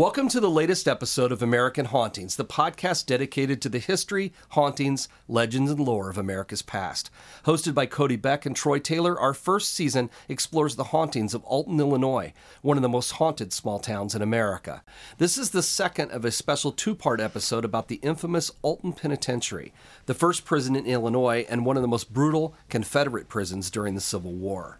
Welcome to the latest episode of American Hauntings, the podcast dedicated to the history, hauntings, legends, and lore of America's past. Hosted by Cody Beck and Troy Taylor, our first season explores the hauntings of Alton, Illinois, one of the most haunted small towns in America. This is the second of a special two-part episode about the infamous Alton Penitentiary, the first prison in Illinois and one of the most brutal Confederate prisons during the Civil War.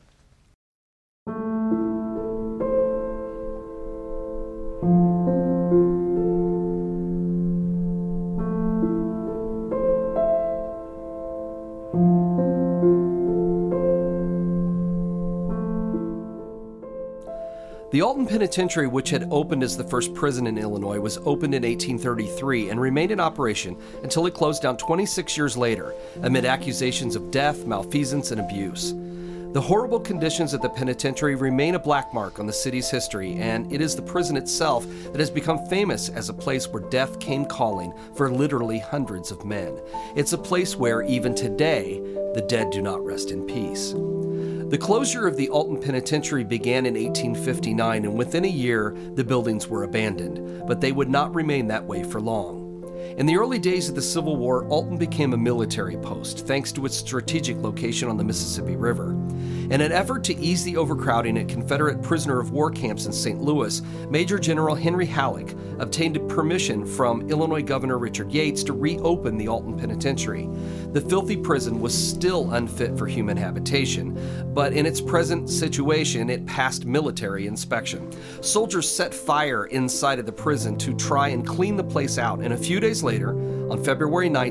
The Alton Penitentiary, which had opened as the first prison in Illinois, was opened in 1833 and remained in operation until it closed down 26 years later, amid accusations of death, malfeasance, and abuse. The horrible conditions at the penitentiary remain a black mark on the city's history, and it is the prison itself that has become famous as a place where death came calling for literally hundreds of men. It's a place where, even today, the dead do not rest in peace. The closure of the Alton Penitentiary began in 1859, and within a year, the buildings were abandoned, but they would not remain that way for long. In the early days of the Civil War, Alton became a military post, thanks to its strategic location on the Mississippi River. In an effort to ease the overcrowding at Confederate prisoner of war camps in St. Louis, Major General Henry Halleck obtained permission from Illinois Governor Richard Yates to reopen the Alton Penitentiary. The filthy prison was still unfit for human habitation, but in its present situation, it passed military inspection. Soldiers set fire inside of the prison to try and clean the place out, and a few days later, on February 9,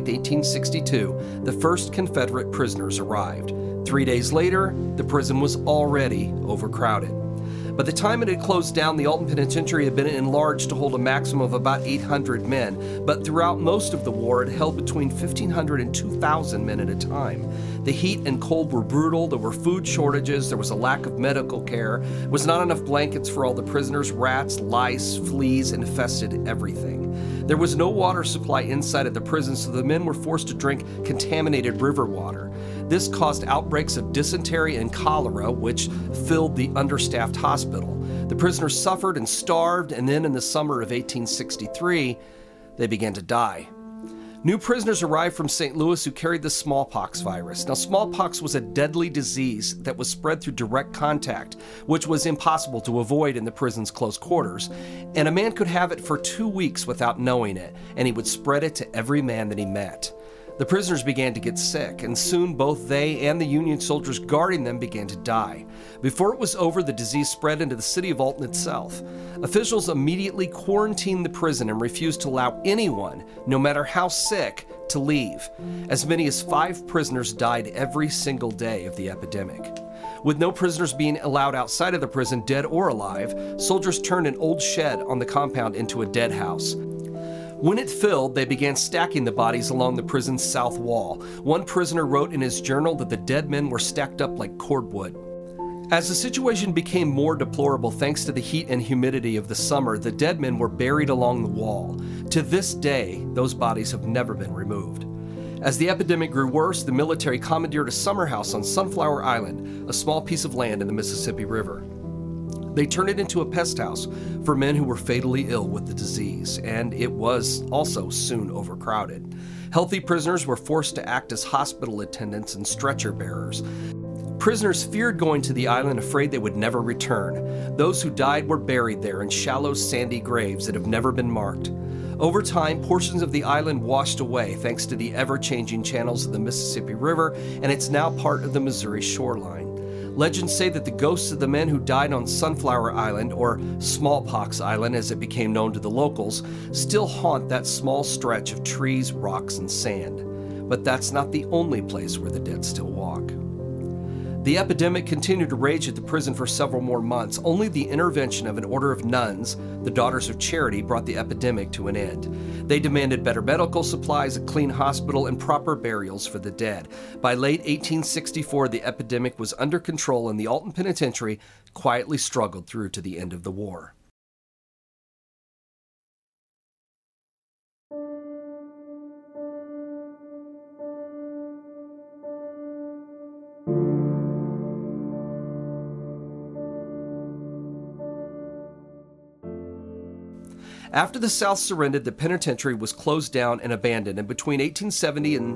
1862, the first Confederate prisoners arrived. 3 days later, the prison was already overcrowded. By the time it had closed down, the Alton Penitentiary had been enlarged to hold a maximum of about 800 men, but throughout most of the war, it held between 1,500 and 2,000 men at a time. The heat and cold were brutal, there were food shortages, there was a lack of medical care, there was not enough blankets for all the prisoners, rats, lice, fleas infested everything. There was no water supply inside of the prison, so the men were forced to drink contaminated river water. This caused outbreaks of dysentery and cholera, which filled the understaffed hospital. The prisoners suffered and starved, and then in the summer of 1863, they began to die. New prisoners arrived from St. Louis who carried the smallpox virus. Now, smallpox was a deadly disease that was spread through direct contact, which was impossible to avoid in the prison's close quarters. And a man could have it for 2 weeks without knowing it, and he would spread it to every man that he met. The prisoners began to get sick, and soon both they and the Union soldiers guarding them began to die. Before it was over, the disease spread into the city of Alton itself. Officials immediately quarantined the prison and refused to allow anyone, no matter how sick, to leave. As many as 5 prisoners died every single day of the epidemic. With no prisoners being allowed outside of the prison, dead or alive, soldiers turned an old shed on the compound into a dead house. When it filled, they began stacking the bodies along the prison's south wall. One prisoner wrote in his journal that the dead men were stacked up like cordwood. As the situation became more deplorable thanks to the heat and humidity of the summer, the dead men were buried along the wall. To this day, those bodies have never been removed. As the epidemic grew worse, the military commandeered a summer house on Sunflower Island, a small piece of land in the Mississippi River. They turned it into a pest house for men who were fatally ill with the disease, and it was also soon overcrowded. Healthy prisoners were forced to act as hospital attendants and stretcher bearers. Prisoners feared going to the island, afraid they would never return. Those who died were buried there in shallow, sandy graves that have never been marked. Over time, portions of the island washed away thanks to the ever-changing channels of the Mississippi River, and it's now part of the Missouri shoreline. Legends say that the ghosts of the men who died on Sunflower Island, or Smallpox Island as it became known to the locals, still haunt that small stretch of trees, rocks, and sand. But that's not the only place where the dead still walk. The epidemic continued to rage at the prison for several more months. Only the intervention of an order of nuns, the Daughters of Charity, brought the epidemic to an end. They demanded better medical supplies, a clean hospital, and proper burials for the dead. By late 1864, the epidemic was under control, and the Alton Penitentiary quietly struggled through to the end of the war. After the South surrendered, the penitentiary was closed down and abandoned, and between 1870 and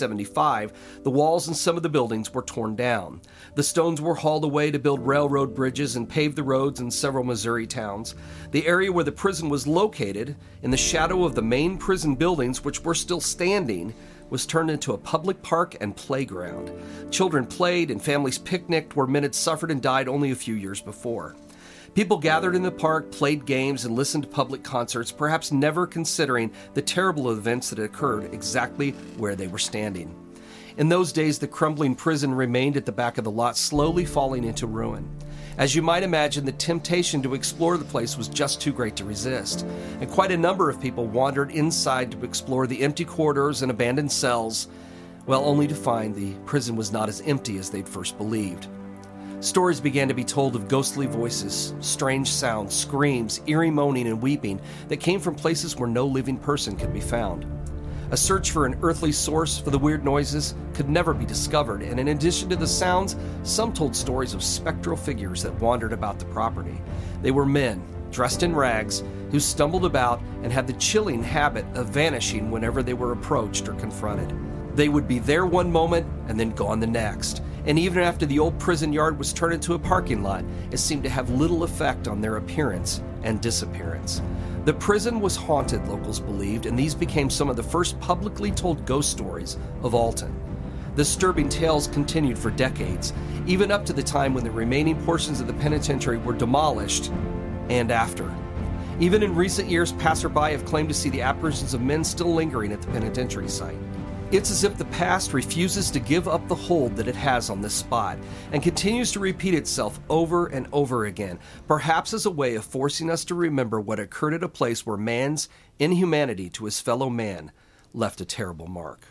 1875, the walls in some of the buildings were torn down. The stones were hauled away to build railroad bridges and pave the roads in several Missouri towns. The area where the prison was located, in the shadow of the main prison buildings, which were still standing, was turned into a public park and playground. Children played and families picnicked where men had suffered and died only a few years before. People gathered in the park, played games, and listened to public concerts, perhaps never considering the terrible events that had occurred exactly where they were standing. In those days, the crumbling prison remained at the back of the lot, slowly falling into ruin. As you might imagine, the temptation to explore the place was just too great to resist, and quite a number of people wandered inside to explore the empty corridors and abandoned cells, well, only to find the prison was not as empty as they'd first believed. Stories began to be told of ghostly voices, strange sounds, screams, eerie moaning and weeping that came from places where no living person could be found. A search for an earthly source for the weird noises could never be discovered, and in addition to the sounds, some told stories of spectral figures that wandered about the property. They were men, dressed in rags, who stumbled about and had the chilling habit of vanishing whenever they were approached or confronted. They would be there one moment and then gone the next. And even after the old prison yard was turned into a parking lot, it seemed to have little effect on their appearance and disappearance. The prison was haunted, locals believed, and these became some of the first publicly told ghost stories of Alton. The disturbing tales continued for decades, even up to the time when the remaining portions of the penitentiary were demolished and after. Even in recent years, passerby have claimed to see the apparitions of men still lingering at the penitentiary site. It's as if the past refuses to give up the hold that it has on this spot and continues to repeat itself over and over again, perhaps as a way of forcing us to remember what occurred at a place where man's inhumanity to his fellow man left a terrible mark.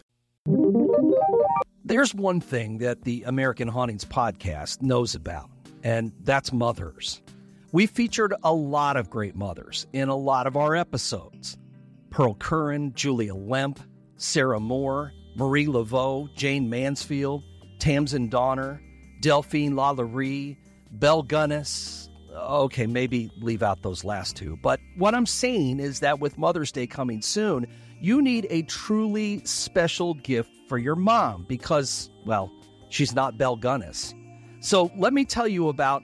There's one thing that the American Hauntings podcast knows about, and that's mothers. We featured a lot of great mothers in a lot of our episodes. Pearl Curran, Julia Lemp, Sarah Moore, Marie Laveau, Jane Mansfield, Tamsin Donner, Delphine Lalaurie, Belle Gunness. Okay, maybe leave out those last two. But what I'm saying is that with Mother's Day coming soon, you need a truly special gift for your mom because, well, she's not Belle Gunness. So let me tell you about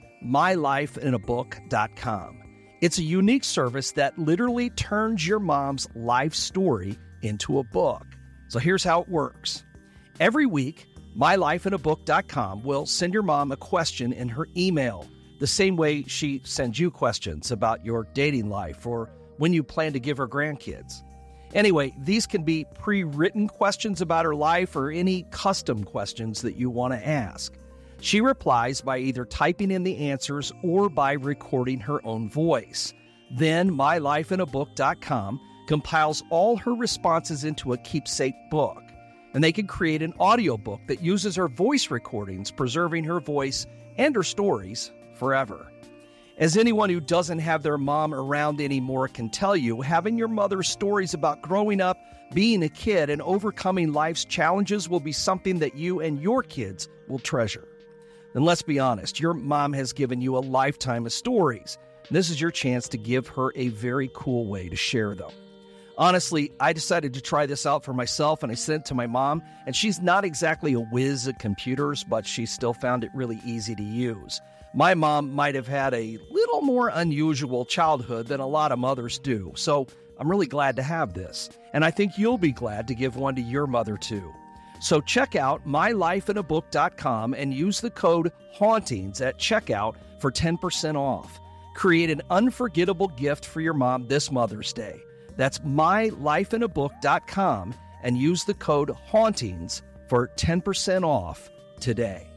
mylifeinabook.com. It's a unique service that literally turns your mom's life story into a book. So here's how it works. Every week, mylifeinabook.com will send your mom a question in her email, the same way she sends you questions about your dating life or when you plan to give her grandkids. Anyway, these can be pre-written questions about her life or any custom questions that you want to ask. She replies by either typing in the answers or by recording her own voice. Then mylifeinabook.com compiles all her responses into a keepsake book, and they can create an audiobook that uses her voice recordings, preserving her voice and her stories forever. As anyone who doesn't have their mom around anymore can tell you, having your mother's stories about growing up, being a kid, and overcoming life's challenges will be something that you and your kids will treasure. And let's be honest, your mom has given you a lifetime of stories. This is your chance to give her a very cool way to share them. Honestly, I decided to try this out for myself, and I sent it to my mom, and she's not exactly a whiz at computers, but she still found it really easy to use. My mom might have had a little more unusual childhood than a lot of mothers do, so I'm really glad to have this, and I think you'll be glad to give one to your mother too. So check out mylifeinabook.com and use the code HAUNTINGS at checkout for 10% off. Create an unforgettable gift for your mom this Mother's Day. That's mylifeinabook.com and use the code HAUNTINGS for 10% off today.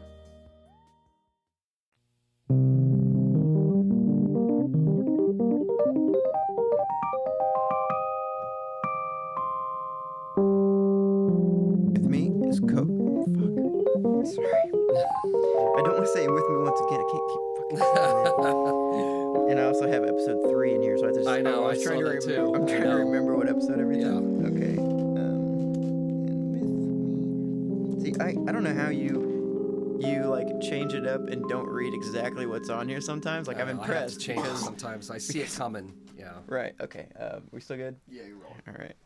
With me is Coke. Fuck. Sorry. I don't want to say with me once again. I can't keep fucking. And I also have episode 3 in here, so I know. I was trying to remember. Too. I'm trying to remember what episode everything. Yeah. Okay. And with me. See, I don't know how you you like change it up and don't read exactly what's on here sometimes. Like I'm impressed. I have to change it sometimes. I see it coming. Yeah. Right. Okay. We still good? Yeah, you're rolling. All right.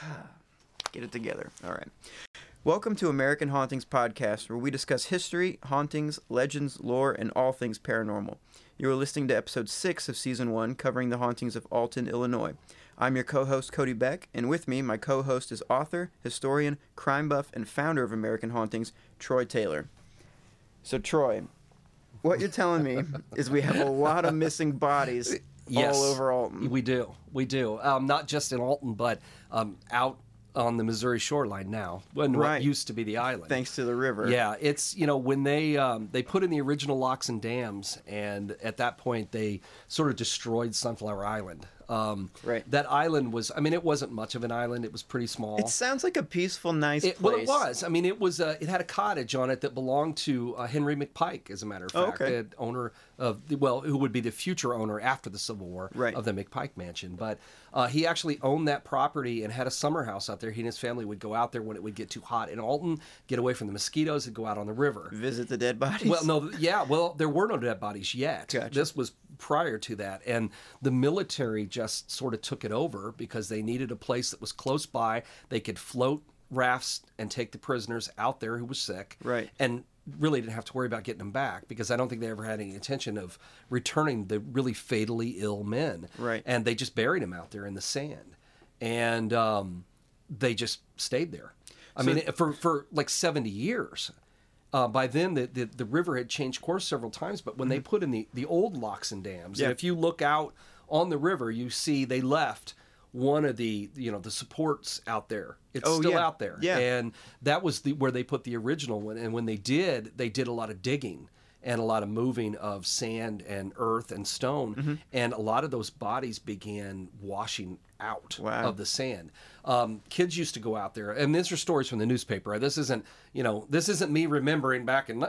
Get it together. All right. Welcome to American Hauntings Podcast, where we discuss history, hauntings, legends, lore, and all things paranormal. You are listening to episode 6 of season 1, covering the hauntings of Alton, Illinois. I'm your co-host, Cody Beck, and with me, my co-host is author, historian, crime buff, and founder of American Hauntings, Troy Taylor. So, Troy, what you're telling me is we have a lot of missing bodies all over Alton. We do. Not just in Alton, but out on the Missouri shoreline now, when what used to be the island. Thanks to the river. Yeah, it's, when they put in the original locks and dams, and at that point they sort of destroyed Sunflower Island. That island was, it wasn't much of an island. It was pretty small. It sounds like a peaceful, nice place. Well, it was. It had a cottage on it that belonged to Henry McPike, as a matter of fact, the owner of, who would be the future owner after the Civil War of the McPike Mansion. But he actually owned that property and had a summer house out there. He and his family would go out there when it would get too hot in Alton, get away from the mosquitoes, and go out on the river. Visit the dead bodies? There were no dead bodies yet. Gotcha. This was prior to that, and the military just sort of took it over because they needed a place that was close by. They could float rafts and take the prisoners out there who was sick, and really didn't have to worry about getting them back, because I don't think they ever had any intention of returning the really fatally ill men, and they just buried them out there in the sand, and they just stayed there. For like 70 years. By then, the river had changed course several times, but when they put in the old locks and dams, and if you look out on the river, you see they left one of the supports out there. It's still out there, and that was where they put the original one. And when they did a lot of digging and a lot of moving of sand and earth and stone, and a lot of those bodies began washing out of the sand. Kids used to go out there, and these are stories from the newspaper. This isn't me remembering back in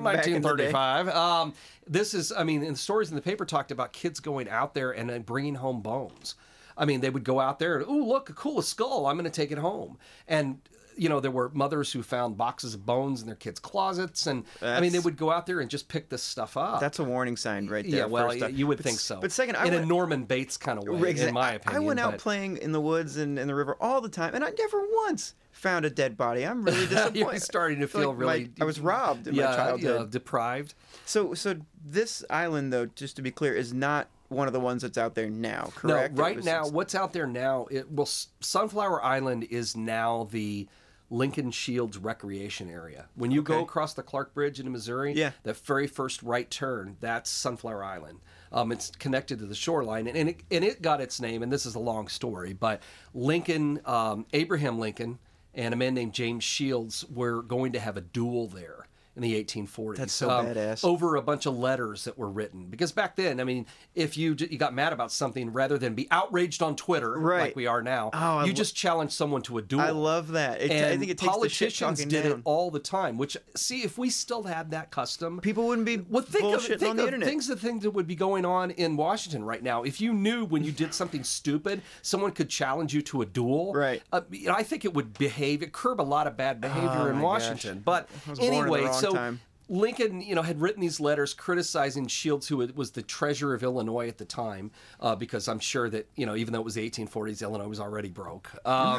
1935. This is, and the stories in the paper talked about kids going out there and then bringing home bones. They would go out there and, ooh, look, a cool skull, I'm going to take it home. And there were mothers who found boxes of bones in their kids' closets, and they would go out there and just pick this stuff up. That's a warning sign right there. Yeah, well, you would think so. But second, in a Norman Bates kind of way, in my opinion. I went out playing in the woods and in the river all the time, and I never once found a dead body. I'm really disappointed. You're starting to feel really... I was robbed in my childhood. Deprived. So this island, though, just to be clear, is not one of the ones that's out there now, correct? No, now, what's out there now, Sunflower Island is now the Lincoln Shields recreation area. When you go across the Clark Bridge into Missouri, the very first right turn, that's Sunflower Island. It's connected to the shoreline, and it got its name, and this is a long story, but Lincoln, Abraham Lincoln, and a man named James Shields were going to have a duel there in the 1840s. That's so badass. Over a bunch of letters that were written. Because back then, if you got mad about something, rather than be outraged on Twitter like we are now, you just challenged someone to a duel. I love that. I think it takes politicians did it all the time. Which, see, if we still had that custom, people wouldn't be bullshitting on the internet. Think that would be going on in Washington right now. If you knew when you did something stupid, someone could challenge you to a duel. Right. I think it would curb a lot of bad behavior in Washington. Gosh. But anyway, time. Lincoln, had written these letters criticizing Shields, who was the treasurer of Illinois at the time, because I'm sure that, even though it was the 1840s, Illinois was already broke.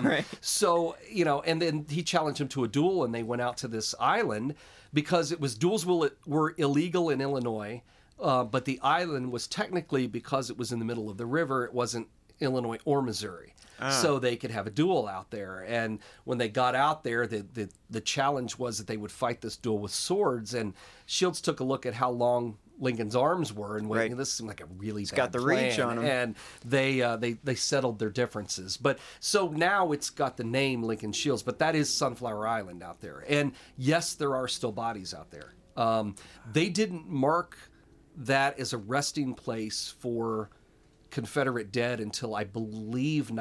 So, and then he challenged him to a duel, and they went out to this island because duels were illegal in Illinois, but the island was technically, because it was in the middle of the river, it wasn't Illinois or Missouri. So they could have a duel out there. And when they got out there, the challenge was that they would fight this duel with swords. And Shields took a look at how long Lincoln's arms were and went, this seemed like a really bad got the plan. reach on him. And they settled their differences. But so now it's got the name Lincoln Shields, but that is Sunflower Island out there. And yes, there are still bodies out there. They didn't mark that as a resting place for Confederate dead until I believe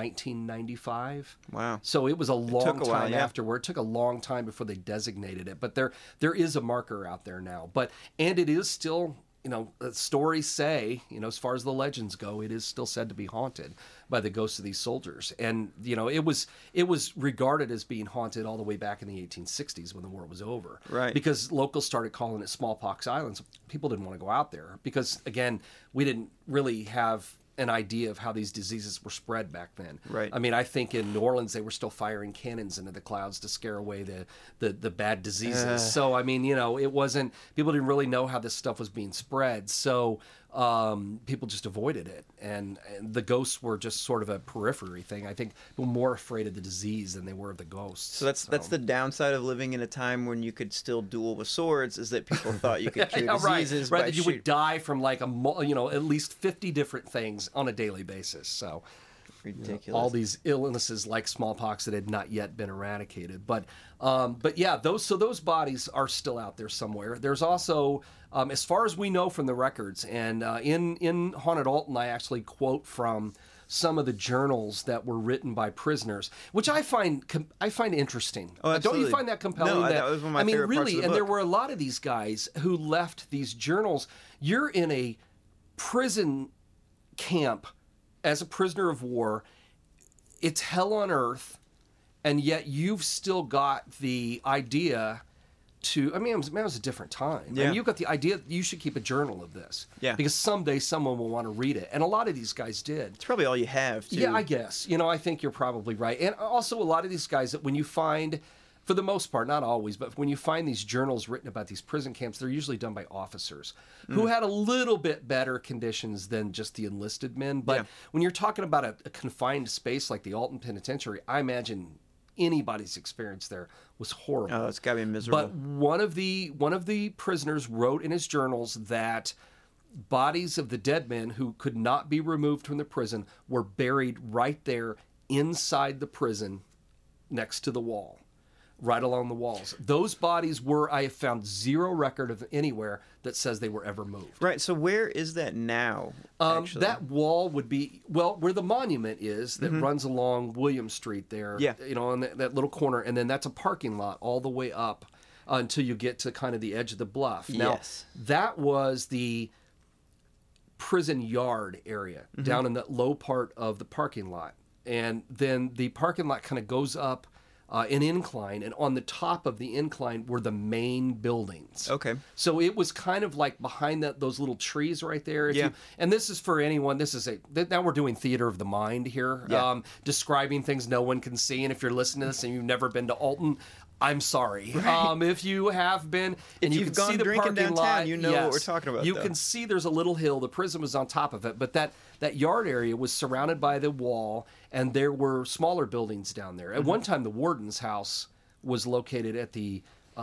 1995. Wow. So it was a long time afterward. It took a long time before they designated it. But there is a marker out there now. And it is still stories say, as far as the legends go, it is still said to be haunted by the ghosts of these soldiers. And, it was regarded as being haunted all the way back in the 1860s when the war was over. Right. Because locals started calling it Smallpox Islands. People didn't want to go out there because, again, we didn't really have an idea of how these diseases were spread back then. Right. I mean, I think in New Orleans they were still firing cannons into the clouds to scare away the bad diseases. So I mean, it wasn't, people didn't really know how this stuff was being spread. So people just avoided it, and the ghosts were just sort of a periphery thing. I think people were more afraid of the disease than they were of the ghosts. So that's the downside of living in a time when you could still duel with swords, is that people thought you could cure diseases. Right, that you would die from like at least 50 different things on a daily basis. So ridiculous. All these illnesses like smallpox that had not yet been eradicated. But yeah, those bodies are still out there somewhere. There's also, as far as we know from the records, and in Haunted Alton, I actually quote from some of the journals that were written by prisoners, which I find interesting. Oh, absolutely. Don't you find that compelling? No, that was one of my favorite parts of the book. And there were a lot of these guys who left these journals. You're in a prison camp as a prisoner of war. It's hell on earth, and yet you've still got the idea to, it was a different time. Yeah. And you've got the idea that you should keep a journal of this. Yeah. Because someday someone will want to read it. And a lot of these guys did. It's probably all you have, too. Yeah, I guess. I think you're probably right. And also a lot of these guys that when you find, for the most part, not always, but when you find these journals written about these prison camps, they're usually done by officers who had a little bit better conditions than just the enlisted men. But when you're talking about a confined space like the Alton Penitentiary, I imagine anybody's experience there was horrible. Oh, it's got to be miserable. But one of the prisoners wrote in his journals that bodies of the dead men who could not be removed from the prison were buried right there inside the prison next to the wall. Right along the walls. Those bodies I have found zero record of anywhere that says they were ever moved. Right, so where is that now, actually? That wall would be, where the monument is that runs along William Street there, on that little corner, and then that's a parking lot all the way up until you get to kind of the edge of the bluff. Now, that was the prison yard area down in that low part of the parking lot. And then the parking lot kind of goes up an incline, and on the top of the incline were the main buildings. Okay. So it was kind of like behind those little trees right there. And this is for anyone, now we're doing theater of the mind here, describing things no one can see. And if you're listening to this and you've never been to Alton, I'm sorry. Right. If you have been, and you can see the parking downtown, lot, you know what we're talking about. You can see there's a little hill. The prison was on top of it, but that yard area was surrounded by the wall, and there were smaller buildings down there. At one time, the warden's house was located at the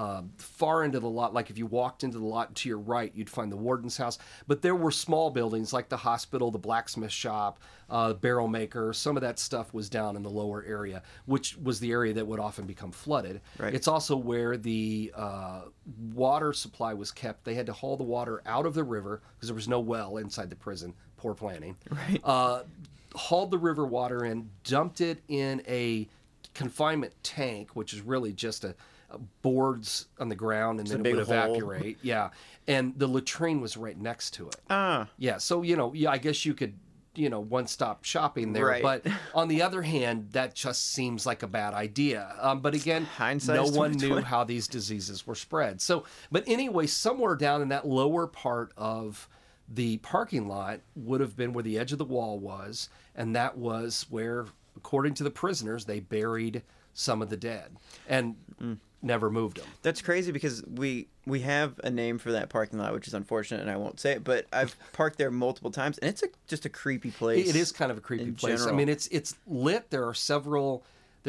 far end of the lot. Like if you walked into the lot to your right, you'd find the warden's house. But there were small buildings like the hospital, the blacksmith shop, barrel maker. Some of that stuff was down in the lower area, which was the area that would often become flooded. Right. It's also where the water supply was kept. They had to haul the water out of the river because there was no well inside the prison. Poor planning. Right. Hauled the river water in, dumped it in a confinement tank, which is really just a boards on the ground, and then it would evaporate. Yeah. And the latrine was right next to it. Yeah. So, I guess you could, one-stop shopping there. Right. But on the other hand, that just seems like a bad idea. But again, hindsight, no one knew how these diseases were spread. So, but anyway, somewhere down in that lower part of the parking lot would have been where the edge of the wall was, and that was where, according to the prisoners, they buried some of the dead and never moved them. That's crazy because we have a name for that parking lot, which is unfortunate, and I won't say it, but I've parked there multiple times, and it's just a creepy place. It is kind of a creepy place. General. I mean, it's lit. There are several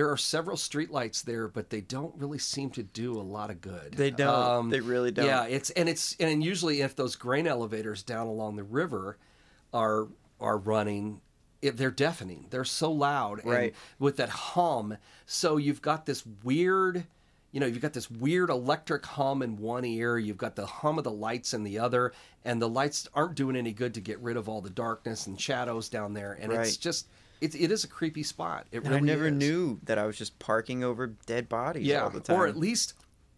street lights there, but they don't really seem to do a lot of good. They don't. They really don't. Yeah, and usually if those grain elevators down along the river are running, they're deafening. They're so loud, right? And with that hum, so you've got this weird. You've got this weird electric hum in one ear. You've got the hum of the lights in the other, and the lights aren't doing any good to get rid of all the darkness and shadows down there. And it's just. It is a creepy spot. It really I never is. knew that I was just parking over dead bodies all the time. Or at least,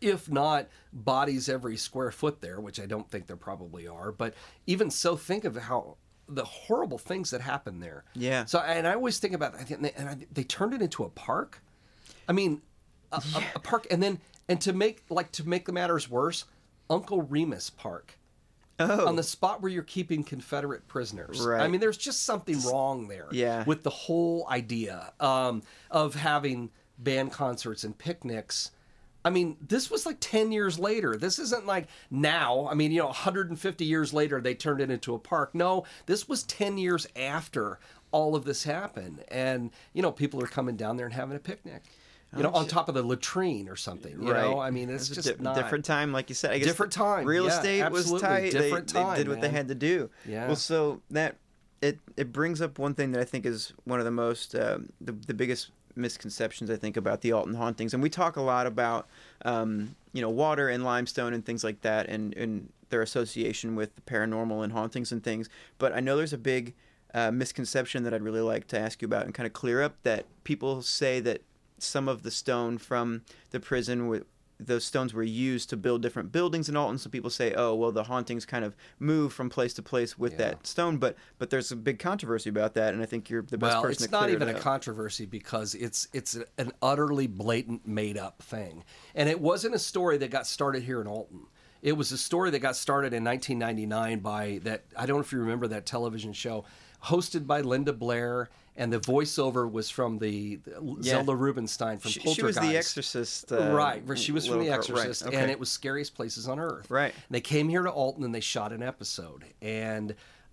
if not bodies every square foot there, which I don't think there probably are. But even so, think of how the horrible things that happen there. Yeah. So, and I always think about, they turned it into a park. I mean, a park, and to make the matters worse, Uncle Remus Park. Oh. On the spot where you're keeping Confederate prisoners. Right. I mean, there's just something wrong there. Yeah. With the whole idea of having band concerts and picnics. I mean, this was like 10 years later. This isn't like now. I mean, 150 years later, they turned it into a park. No, this was 10 years after all of this happened. And, people are coming down there and having a picnic. On top of the latrine or something. You know, I mean, it's just not different time, like you said. I guess different time. Real estate was tight. Different time. They did what they had to do. Yeah. Well, so that it brings up one thing that I think is one of the most the biggest misconceptions I think about the Alton hauntings, and we talk a lot about water and limestone and things like that, and their association with the paranormal and hauntings and things. But I know there's a big misconception that I'd really like to ask you about and kind of clear up, that people say that some of the stone from the prison, those stones were used to build different buildings in Alton. So people say, oh, well, the hauntings kind of move from place to place with that stone. But there's a big controversy about that, and I think you're the best person to clear it up. It's not even a controversy because it's an utterly blatant made-up thing. And it wasn't a story that got started here in Alton. It was a story that got started in 1999 by that, I don't know if you remember that television show, hosted by Linda Blair, and the voiceover was from the Zelda Rubinstein from Poltergeist. She was the Exorcist. Right, she was from the Exorcist, right, okay. and it was Scariest Places on Earth. Right. And they came here to Alton and they shot an episode, and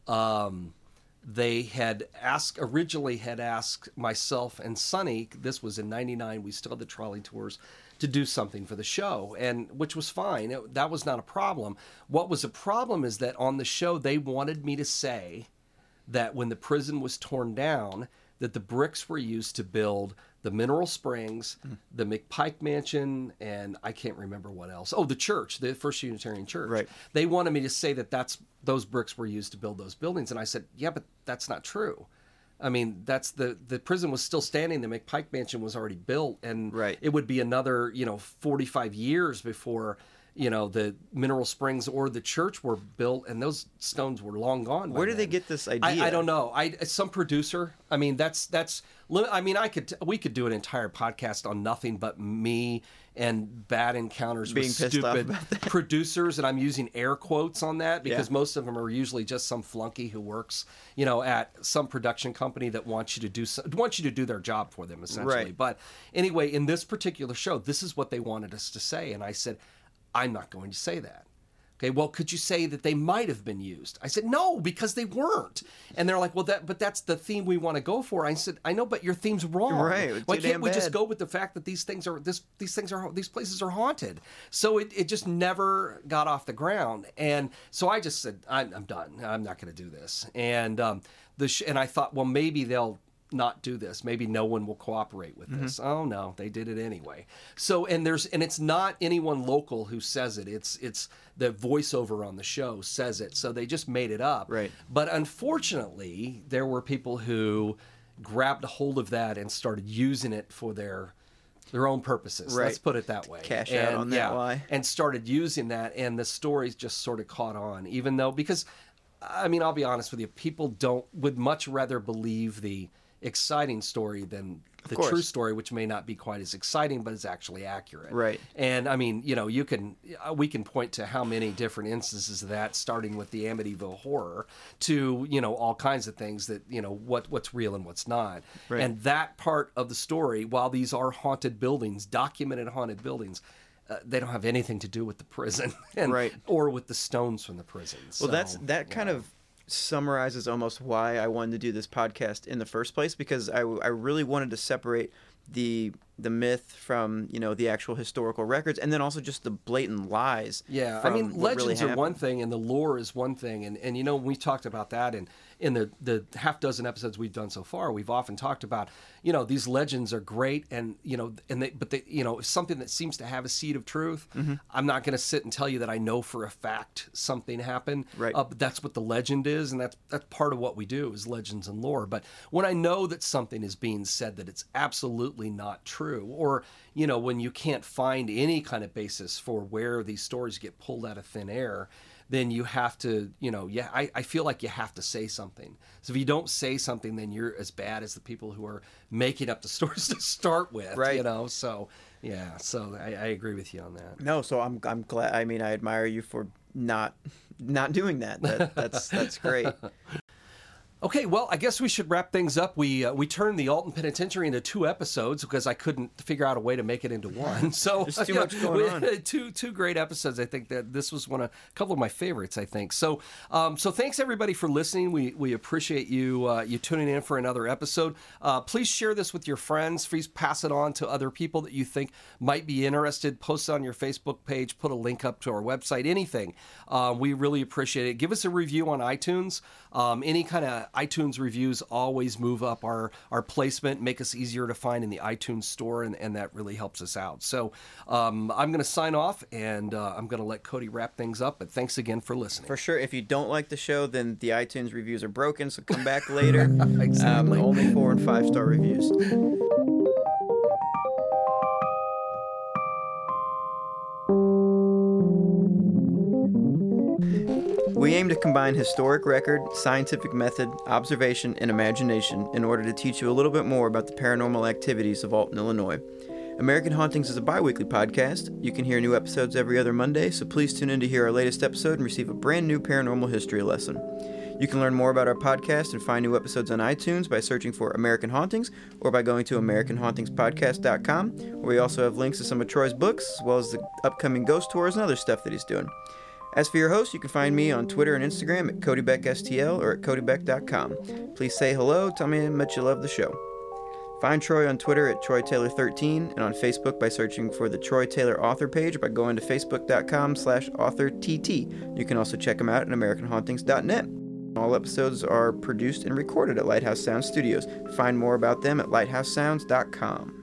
they originally had asked myself and Sonny, this was in 99, we still had the trolley tours, to do something for the show, and which was fine. That was not a problem. What was a problem is that on the show they wanted me to say that when the prison was torn down, that the bricks were used to build the Mineral Springs, the McPike Mansion, and I can't remember what else. Oh, the church, the First Unitarian Church. Right. They wanted me to say that those bricks were used to build those buildings, and I said, yeah, but that's not true. I mean, that's the prison was still standing. The McPike Mansion was already built, and it would be another 45 years before the Mineral Springs or the church were built, and those stones were long gone. Where did they get this idea? I don't know. Some producer. I mean, we could do an entire podcast on nothing but me and bad encounters being with stupid producers, and I'm using air quotes on that because most of them are usually just some flunky who works, at some production company that wants you to do their job for them, essentially. Right. But anyway, in this particular show, this is what they wanted us to say, and I said, I'm not going to say that. Okay, well, could you say that they might have been used? I said, no, because they weren't. And they're like, well, but that's the theme we want to go for. I said, I know, but your theme's wrong. Right. Why can't we just go with the fact that these places are haunted? So it just never got off the ground. And so I just said, I'm done. I'm not going to do this. And and I thought, well, maybe they'll not do this. Maybe no one will cooperate with this. Oh no, they did it anyway. So and it's not anyone local who says it. It's the voiceover on the show says it. So they just made it up. Right. But unfortunately, there were people who grabbed a hold of that and started using it for their own purposes. Right. Let's put it that way. Cash out on that lie. And started using that, and the stories just sort of caught on, even though because I mean, I'll be honest with you, people would much rather believe the exciting story than the true story, which may not be quite as exciting, but is actually accurate. Right. And I mean, we can point to how many different instances of that, starting with the Amityville Horror to, all kinds of things that, what's real and what's not. Right. And that part of the story, while these are haunted buildings, documented haunted buildings, they don't have anything to do with the prison or with the stones from the prison. Well, that kind of summarizes almost why I wanted to do this podcast in the first place, because I really wanted to separate the myth from the actual historical records, and then also just the blatant lies. Yeah, I mean, legends are one thing, and the lore is one thing, and we talked about that in the half dozen episodes we've done so far. We've often talked about these legends are great, and something that seems to have a seed of truth. Mm-hmm. I'm not going to sit and tell you that I know for a fact something happened. Right. But that's what the legend is, and that's part of what we do is legends and lore. But when I know that something is being said that it's absolutely not true, true, or, you know, when you can't find any kind of basis for where these stories get pulled out of thin air, then you have to, you know, I feel like you have to say something. So if you don't say something, then you're as bad as the people who are making up the stories to start with, right? You know, so yeah, so I agree with you on that. No, so I'm glad. I mean, I admire you for not doing that. That's great. Okay, well, I guess we should wrap things up. We turned the Alton Penitentiary into 2 episodes because I couldn't figure out a way to make it into one. So there's too much going on. Two great episodes. I think that this was a couple of my favorites, I think. So thanks everybody for listening. We appreciate you tuning in for another episode. Please share this with your friends. Please pass it on to other people that you think might be interested. Post it on your Facebook page. Put a link up to our website. Anything. We really appreciate it. Give us a review on iTunes. Any kind of iTunes reviews always move up our placement, make us easier to find in the iTunes store, and that really helps us out. So I'm going to sign off, and I'm going to let Cody wrap things up, but thanks again for listening. For sure. If you don't like the show, then the iTunes reviews are broken, so come back later. Exactly. Only 4 and 5-star reviews. We aim to combine historic record, scientific method, observation, and imagination in order to teach you a little bit more about the paranormal activities of Alton, Illinois. American Hauntings is a bi-weekly podcast. You can hear new episodes every other Monday, so please tune in to hear our latest episode and receive a brand new paranormal history lesson. You can learn more about our podcast and find new episodes on iTunes by searching for American Hauntings or by going to AmericanHauntingsPodcast.com, where we also have links to some of Troy's books, as well as the upcoming ghost tours and other stuff that he's doing. As for your host, you can find me on Twitter and Instagram at CodyBeckSTL or at CodyBeck.com. Please say hello, tell me how much you love the show. Find Troy on Twitter at TroyTaylor13 and on Facebook by searching for the Troy Taylor author page or by going to Facebook.com/authorTT. You can also check him out at AmericanHauntings.net. All episodes are produced and recorded at Lighthouse Sound Studios. Find more about them at lighthousesounds.com.